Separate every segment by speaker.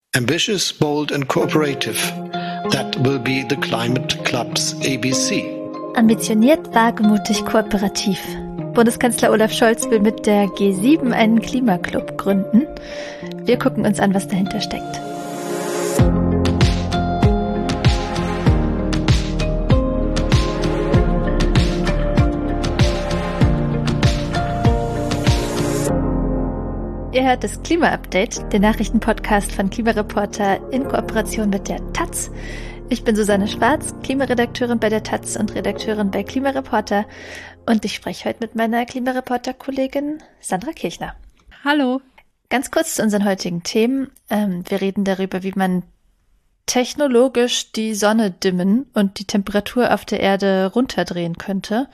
Speaker 1: Ambitious, bold and cooperative. That will be the Climate Club's ABC.
Speaker 2: Ambitioniert, wagemutig, kooperativ. Bundeskanzler Olaf Scholz will mit der G7 einen Klimaclub gründen. Wir gucken uns an, was dahinter steckt. Ihr hört das Klima-Update, den Nachrichtenpodcast von Klimareporter in Kooperation mit der Taz. Ich bin Susanne Schwarz, Klimaredakteurin bei der Taz und Redakteurin bei Klimareporter. Und ich spreche heute mit meiner Klimareporter-Kollegin Sandra Kirchner.
Speaker 3: Hallo.
Speaker 2: Ganz kurz zu unseren heutigen Themen. Wir reden darüber, wie man technologisch die Sonne dimmen und die Temperatur auf der Erde runterdrehen könnte.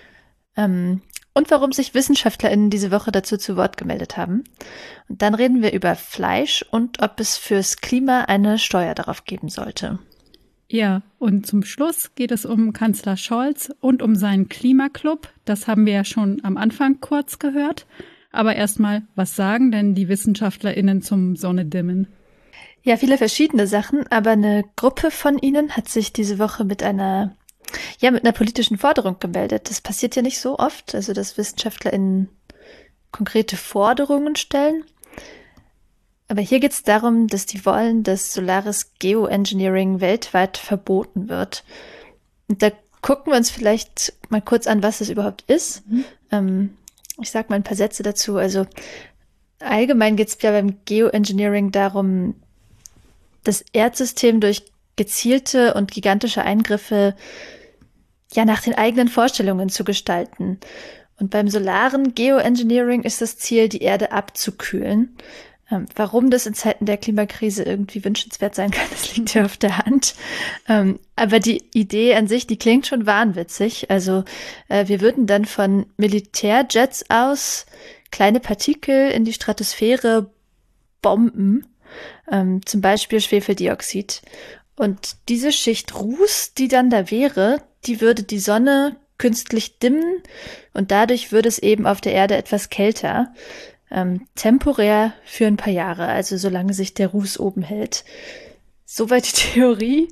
Speaker 2: Und warum sich WissenschaftlerInnen diese Woche dazu zu Wort gemeldet haben. Und dann reden wir über Fleisch und ob es fürs Klima eine Steuer darauf geben sollte.
Speaker 3: Ja, und zum Schluss geht es um Kanzler Scholz und um seinen Klimaclub. Das haben wir ja schon am Anfang kurz gehört. Aber erstmal, was sagen denn die WissenschaftlerInnen zum Sonnedimmen?
Speaker 2: Ja, viele verschiedene Sachen, aber eine Gruppe von ihnen hat sich diese Woche mit einer politischen Forderung gemeldet. Das passiert ja nicht so oft, also dass WissenschaftlerInnen konkrete Forderungen stellen. Aber hier geht es darum, dass die wollen, dass solares Geoengineering weltweit verboten wird. Und da gucken wir uns vielleicht mal kurz an, was es überhaupt ist. Ich sage mal ein paar Sätze dazu. Also allgemein geht es ja beim Geoengineering darum, das Erdsystem durch gezielte und gigantische Eingriffe nach den eigenen Vorstellungen zu gestalten. Und beim solaren Geoengineering ist das Ziel, die Erde abzukühlen. Warum das in Zeiten der Klimakrise irgendwie wünschenswert sein kann, das liegt ja auf der Hand. Aber die Idee an sich, die klingt schon wahnwitzig. Also wir würden dann von Militärjets aus kleine Partikel in die Stratosphäre bomben, zum Beispiel Schwefeldioxid. Und diese Schicht Ruß, die dann da wäre, die würde die Sonne künstlich dimmen und dadurch würde es eben auf der Erde etwas kälter, temporär für ein paar Jahre, also solange sich der Ruß oben hält. Soweit die Theorie.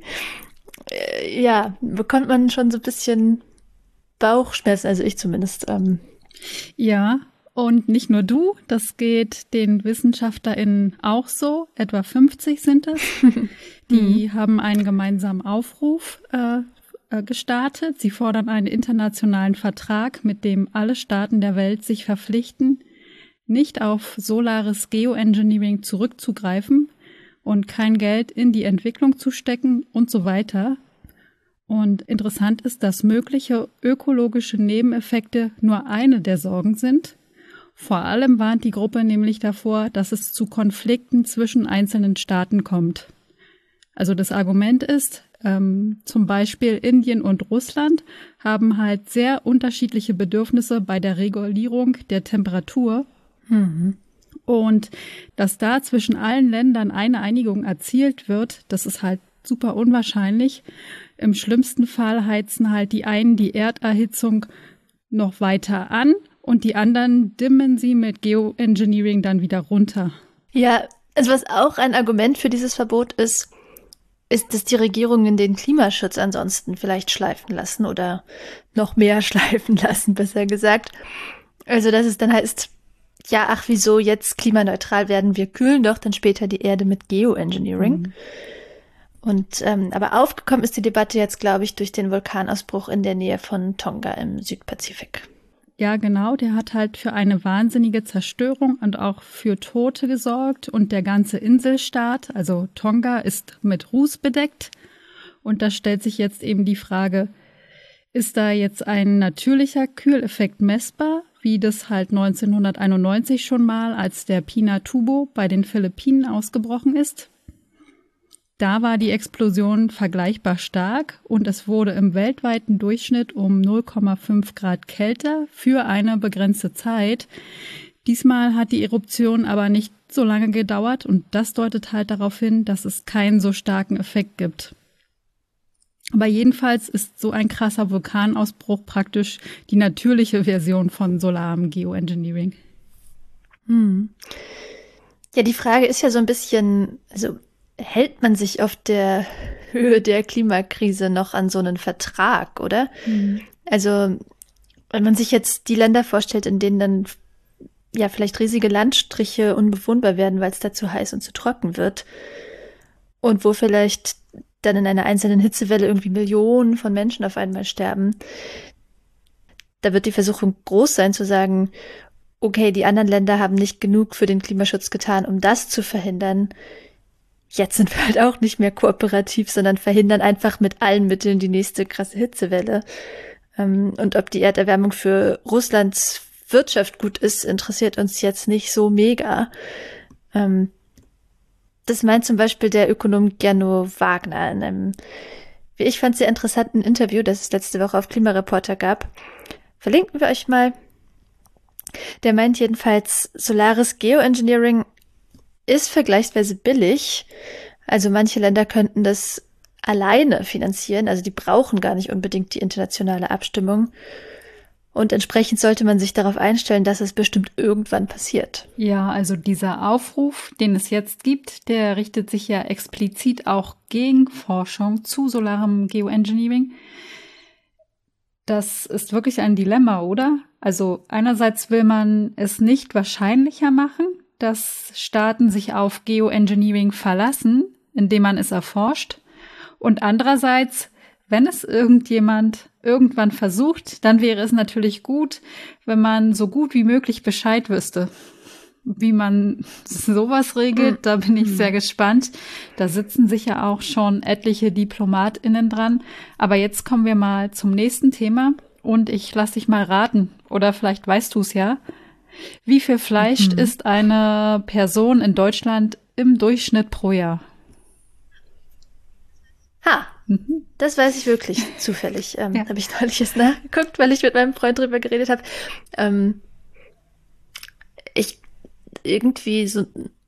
Speaker 2: Bekommt man schon so ein bisschen Bauchschmerzen, also ich zumindest.
Speaker 3: Ja, und nicht nur du, das geht den WissenschaftlerInnen auch so, etwa 50 sind es. Die haben einen gemeinsamen Aufruf gestartet. Sie fordern einen internationalen Vertrag, mit dem alle Staaten der Welt sich verpflichten, nicht auf solares Geoengineering zurückzugreifen und kein Geld in die Entwicklung zu stecken und so weiter. Und interessant ist, dass mögliche ökologische Nebeneffekte nur eine der Sorgen sind. Vor allem warnt die Gruppe nämlich davor, dass es zu Konflikten zwischen einzelnen Staaten kommt. Also das Argument ist, zum Beispiel Indien und Russland haben halt sehr unterschiedliche Bedürfnisse bei der Regulierung der Temperatur. Und dass da zwischen allen Ländern eine Einigung erzielt wird, das ist halt super unwahrscheinlich. Im schlimmsten Fall heizen halt die einen die Erderhitzung noch weiter an und die anderen dimmen sie mit Geoengineering dann wieder runter.
Speaker 2: Ja, also was auch ein Argument für dieses Verbot ist, dass die Regierungen den Klimaschutz ansonsten vielleicht schleifen lassen oder noch mehr schleifen lassen, besser gesagt. Also dass es dann heißt, wieso jetzt klimaneutral werden, wir kühlen doch dann später die Erde mit Geoengineering. Und aber aufgekommen ist die Debatte jetzt, glaube ich, durch den Vulkanausbruch in der Nähe von Tonga im Südpazifik.
Speaker 3: Ja, genau, der hat halt für eine wahnsinnige Zerstörung und auch für Tote gesorgt und der ganze Inselstaat, also Tonga, ist mit Ruß bedeckt. Und da stellt sich jetzt eben die Frage, ist da jetzt ein natürlicher Kühleffekt messbar, wie das halt 1991 schon mal, als der Pinatubo bei den Philippinen ausgebrochen ist? Da war die Explosion vergleichbar stark und es wurde im weltweiten Durchschnitt um 0,5 Grad kälter für eine begrenzte Zeit. Diesmal hat die Eruption aber nicht so lange gedauert und das deutet halt darauf hin, dass es keinen so starken Effekt gibt. Aber jedenfalls ist so ein krasser Vulkanausbruch praktisch die natürliche Version von solarem Geoengineering.
Speaker 2: Ja, die Frage ist ja so ein bisschen, also hält man sich auf der Höhe der Klimakrise noch an so einen Vertrag, oder? Mhm. Also, wenn man sich jetzt die Länder vorstellt, in denen dann ja vielleicht riesige Landstriche unbewohnbar werden, weil es da zu heiß und zu trocken wird und wo vielleicht dann in einer einzelnen Hitzewelle irgendwie Millionen von Menschen auf einmal sterben, da wird die Versuchung groß sein zu sagen, okay, die anderen Länder haben nicht genug für den Klimaschutz getan, um das zu verhindern. Jetzt sind wir halt auch nicht mehr kooperativ, sondern verhindern einfach mit allen Mitteln die nächste krasse Hitzewelle. Und ob die Erderwärmung für Russlands Wirtschaft gut ist, interessiert uns jetzt nicht so mega. Das meint zum Beispiel der Ökonom Gernot Wagner in einem, wie ich fand, sehr interessanten Interview, das es letzte Woche auf Klimareporter gab. Verlinken wir euch mal. Der meint jedenfalls, solares Geoengineering ist vergleichsweise billig. Also manche Länder könnten das alleine finanzieren. Also die brauchen gar nicht unbedingt die internationale Abstimmung. Und entsprechend sollte man sich darauf einstellen, dass es bestimmt irgendwann passiert.
Speaker 3: Ja, also dieser Aufruf, den es jetzt gibt, der richtet sich ja explizit auch gegen Forschung zu solarem Geoengineering. Das ist wirklich ein Dilemma, oder? Also einerseits will man es nicht wahrscheinlicher machen, dass Staaten sich auf Geoengineering verlassen, indem man es erforscht. Und andererseits, wenn es irgendjemand irgendwann versucht, dann wäre es natürlich gut, wenn man so gut wie möglich Bescheid wüsste. Wie man sowas regelt, da bin ich sehr gespannt. Da sitzen sicher auch schon etliche DiplomatInnen dran. Aber jetzt kommen wir mal zum nächsten Thema und ich lasse dich mal raten. Oder vielleicht weißt du es ja. Wie viel Fleisch isst eine Person in Deutschland im Durchschnitt pro Jahr?
Speaker 2: Das weiß ich wirklich zufällig. Habe ich neulich jetzt nachgeguckt, weil ich mit meinem Freund drüber geredet habe. Ich irgendwie so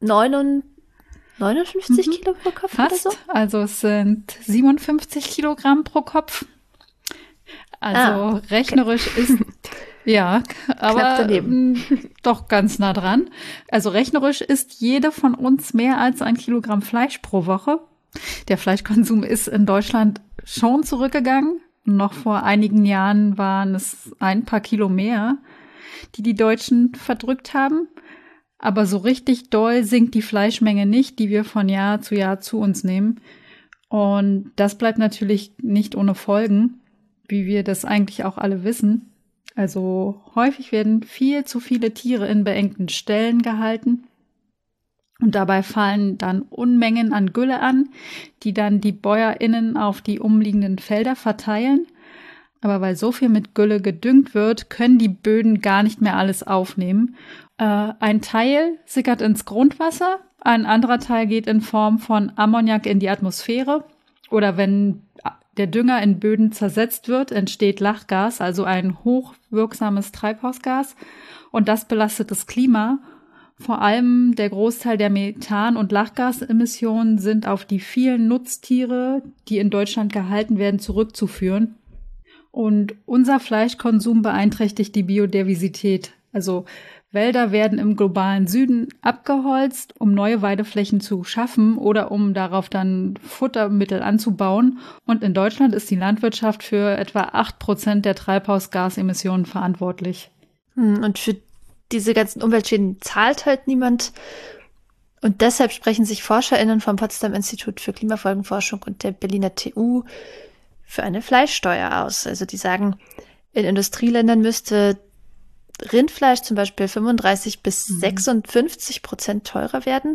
Speaker 2: 59 Kilo pro Kopf
Speaker 3: Fast.
Speaker 2: oder so?
Speaker 3: Also es sind 57 Kilogramm pro Kopf. Also rechnerisch ist, ja, aber doch ganz nah dran. Also rechnerisch isst jede von uns mehr als 1 Kilogramm Fleisch pro Woche. Der Fleischkonsum ist in Deutschland schon zurückgegangen. Noch vor einigen Jahren waren es ein paar Kilo mehr, die Deutschen verdrückt haben. Aber so richtig doll sinkt die Fleischmenge nicht, die wir von Jahr zu uns nehmen. Und das bleibt natürlich nicht ohne Folgen, wie wir das eigentlich auch alle wissen. Also häufig werden viel zu viele Tiere in beengten Ställen gehalten. Und dabei fallen dann Unmengen an Gülle an, die dann die BäuerInnen auf die umliegenden Felder verteilen. Aber weil so viel mit Gülle gedüngt wird, können die Böden gar nicht mehr alles aufnehmen. Ein Teil sickert ins Grundwasser, ein anderer Teil geht in Form von Ammoniak in die Atmosphäre. Oder wenn der Dünger in Böden zersetzt wird, entsteht Lachgas, also ein hochwirksames Treibhausgas. Und das belastet das Klima. Vor allem der Großteil der Methan- und Lachgasemissionen sind auf die vielen Nutztiere, die in Deutschland gehalten werden, zurückzuführen. Und unser Fleischkonsum beeinträchtigt die Biodiversität. Also Wälder werden im globalen Süden abgeholzt, um neue Weideflächen zu schaffen oder um darauf dann Futtermittel anzubauen. Und in Deutschland ist die Landwirtschaft für etwa 8% der Treibhausgasemissionen verantwortlich.
Speaker 2: Und für diese ganzen Umweltschäden zahlt halt niemand. Und deshalb sprechen sich ForscherInnen vom Potsdam Institut für Klimafolgenforschung und der Berliner TU für eine Fleischsteuer aus. Also die sagen, in Industrieländern müsste Rindfleisch zum Beispiel 35-56% teurer werden.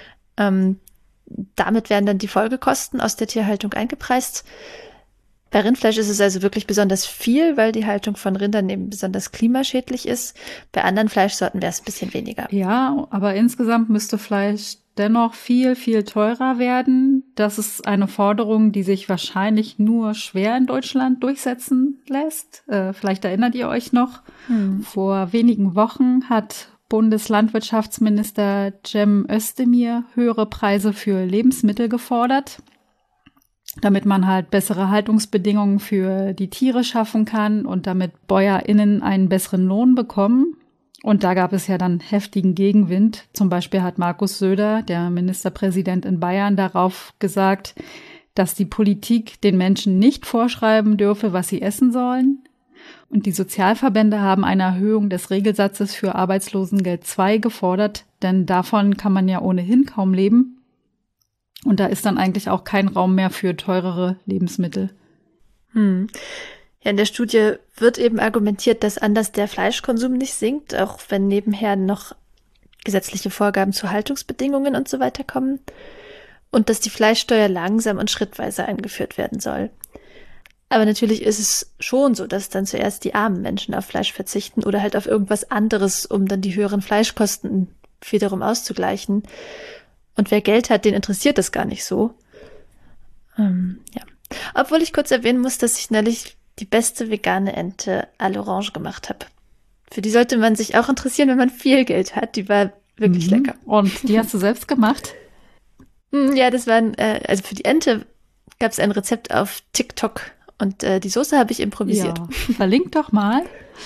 Speaker 2: Damit werden dann die Folgekosten aus der Tierhaltung eingepreist. Bei Rindfleisch ist es also wirklich besonders viel, weil die Haltung von Rindern eben besonders klimaschädlich ist. Bei anderen Fleischsorten wäre es ein bisschen weniger.
Speaker 3: Ja, aber insgesamt müsste Fleisch dennoch viel, viel teurer werden. Das ist eine Forderung, die sich wahrscheinlich nur schwer in Deutschland durchsetzen lässt. Vielleicht erinnert ihr euch noch. Vor wenigen Wochen hat Bundeslandwirtschaftsminister Cem Özdemir höhere Preise für Lebensmittel gefordert, damit man halt bessere Haltungsbedingungen für die Tiere schaffen kann und damit BäuerInnen einen besseren Lohn bekommen. Und da gab es ja dann heftigen Gegenwind. Zum Beispiel hat Markus Söder, der Ministerpräsident in Bayern, darauf gesagt, dass die Politik den Menschen nicht vorschreiben dürfe, was sie essen sollen. Und die Sozialverbände haben eine Erhöhung des Regelsatzes für Arbeitslosengeld II gefordert, denn davon kann man ja ohnehin kaum leben. Und da ist dann eigentlich auch kein Raum mehr für teurere Lebensmittel.
Speaker 2: Ja, in der Studie wird eben argumentiert, dass anders der Fleischkonsum nicht sinkt, auch wenn nebenher noch gesetzliche Vorgaben zu Haltungsbedingungen und so weiter kommen. Und dass die Fleischsteuer langsam und schrittweise eingeführt werden soll. Aber natürlich ist es schon so, dass dann zuerst die armen Menschen auf Fleisch verzichten oder halt auf irgendwas anderes, um dann die höheren Fleischkosten wiederum auszugleichen. Und wer Geld hat, den interessiert das gar nicht so. Ja. Obwohl ich kurz erwähnen muss, dass ich neulich die beste vegane Ente à l'Orange gemacht habe. Für die sollte man sich auch interessieren, wenn man viel Geld hat. Die war wirklich lecker.
Speaker 3: Und die hast du selbst gemacht?
Speaker 2: Ja, das waren, also für die Ente gab es ein Rezept auf TikTok und die Soße habe ich improvisiert.
Speaker 3: Ja, verlinkt doch mal.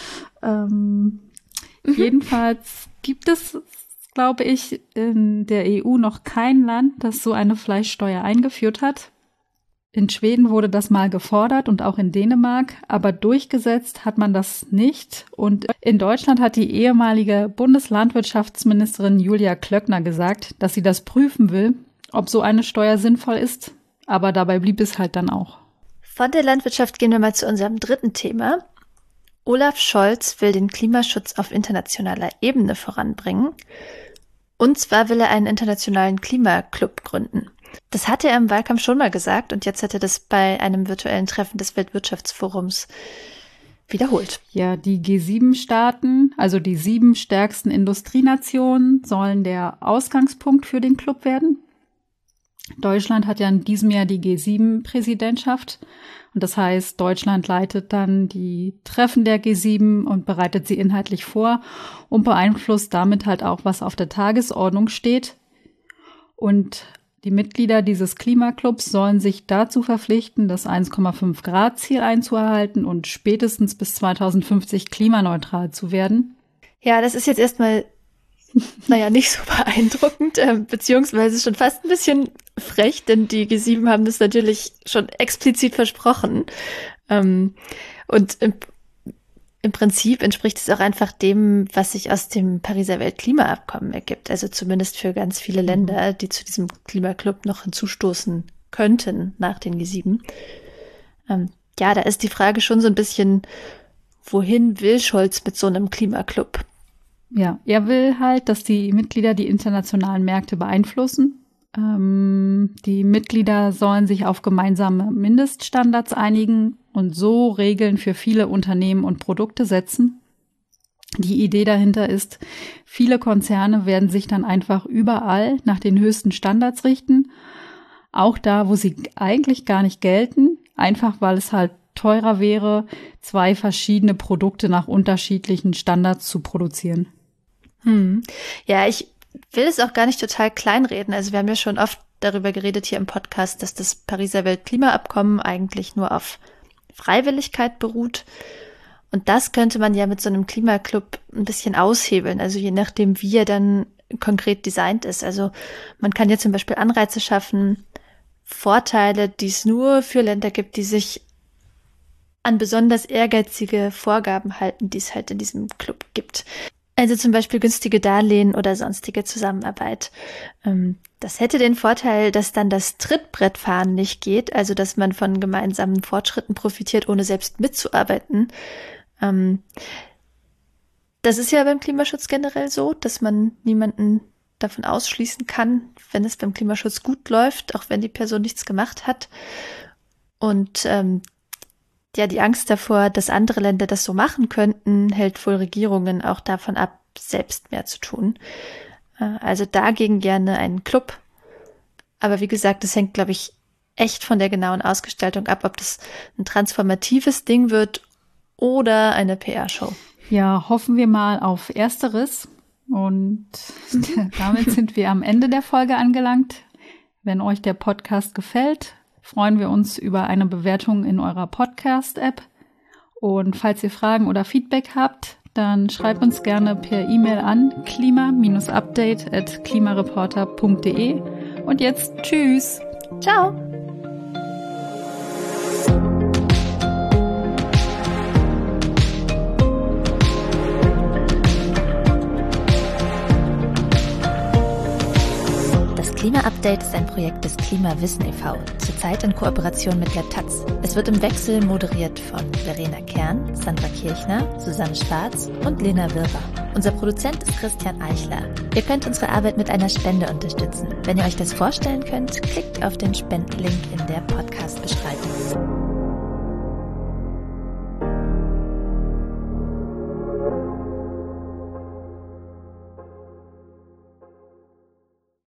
Speaker 3: Jedenfalls gibt es, glaube ich, in der EU noch kein Land, das so eine Fleischsteuer eingeführt hat. In Schweden wurde das mal gefordert und auch in Dänemark, aber durchgesetzt hat man das nicht. Und in Deutschland hat die ehemalige Bundeslandwirtschaftsministerin Julia Klöckner gesagt, dass sie das prüfen will, ob so eine Steuer sinnvoll ist. Aber dabei blieb es halt dann auch.
Speaker 2: Von der Landwirtschaft gehen wir mal zu unserem dritten Thema. Olaf Scholz will den Klimaschutz auf internationaler Ebene voranbringen. Und zwar will er einen internationalen Klimaclub gründen. Das hatte er im Wahlkampf schon mal gesagt und jetzt hat er das bei einem virtuellen Treffen des Weltwirtschaftsforums wiederholt.
Speaker 3: Ja, die G7-Staaten, also die 7 stärksten Industrienationen, sollen der Ausgangspunkt für den Club werden. Deutschland hat ja in diesem Jahr die G7-Präsidentschaft. Und das heißt, Deutschland leitet dann die Treffen der G7 und bereitet sie inhaltlich vor und beeinflusst damit halt auch, was auf der Tagesordnung steht. Und die Mitglieder dieses Klimaclubs sollen sich dazu verpflichten, das 1,5-Grad-Ziel einzuhalten und spätestens bis 2050 klimaneutral zu werden.
Speaker 2: Ja, das ist jetzt erstmal, nicht so beeindruckend, beziehungsweise schon fast ein bisschen frech, denn die G7 haben das natürlich schon explizit versprochen. Und im Prinzip entspricht es auch einfach dem, was sich aus dem Pariser Weltklimaabkommen ergibt. Also zumindest für ganz viele Länder, die zu diesem Klimaclub noch hinzustoßen könnten nach den G7. Da ist die Frage schon so ein bisschen, wohin will Scholz mit so einem Klimaclub?
Speaker 3: Ja, er will halt, dass die Mitglieder die internationalen Märkte beeinflussen. Die Mitglieder sollen sich auf gemeinsame Mindeststandards einigen und so Regeln für viele Unternehmen und Produkte setzen. Die Idee dahinter ist, viele Konzerne werden sich dann einfach überall nach den höchsten Standards richten, auch da, wo sie eigentlich gar nicht gelten, einfach weil es halt teurer wäre, 2 verschiedene Produkte nach unterschiedlichen Standards zu produzieren.
Speaker 2: Ja, ich will es auch gar nicht total kleinreden. Also wir haben ja schon oft darüber geredet hier im Podcast, dass das Pariser Weltklimaabkommen eigentlich nur auf Freiwilligkeit beruht. Und das könnte man ja mit so einem Klimaclub ein bisschen aushebeln, also je nachdem, wie er dann konkret designt ist. Also man kann ja zum Beispiel Anreize schaffen, Vorteile, die es nur für Länder gibt, die sich an besonders ehrgeizige Vorgaben halten, die es halt in diesem Club gibt. Also zum Beispiel günstige Darlehen oder sonstige Zusammenarbeit. Das hätte den Vorteil, dass dann das Trittbrettfahren nicht geht, also dass man von gemeinsamen Fortschritten profitiert, ohne selbst mitzuarbeiten. Das ist ja beim Klimaschutz generell so, dass man niemanden davon ausschließen kann, wenn es beim Klimaschutz gut läuft, auch wenn die Person nichts gemacht hat. Und die Angst davor, dass andere Länder das so machen könnten, hält wohl Regierungen auch davon ab, selbst mehr zu tun. Also dagegen gerne einen Club. Aber wie gesagt, das hängt, glaube ich, echt von der genauen Ausgestaltung ab, ob das ein transformatives Ding wird oder eine PR-Show.
Speaker 3: Ja, hoffen wir mal auf Ersteres. Und damit sind wir am Ende der Folge angelangt. Wenn euch der Podcast gefällt, freuen wir uns über eine Bewertung in eurer Podcast-App. Und falls ihr Fragen oder Feedback habt, dann schreib uns gerne per E-Mail an klima-update@klimareporter.de. Und jetzt tschüss.
Speaker 2: Ciao. Das Klima-Update ist ein Projekt des Klimawissen e.V., zurzeit in Kooperation mit der taz. Es wird im Wechsel moderiert von Verena Kern, Sandra Kirchner, Susanne Schwarz und Lena Wirber. Unser Produzent ist Christian Eichler. Ihr könnt unsere Arbeit mit einer Spende unterstützen. Wenn ihr euch das vorstellen könnt, klickt auf den Spendenlink in der Podcast-Beschreibung.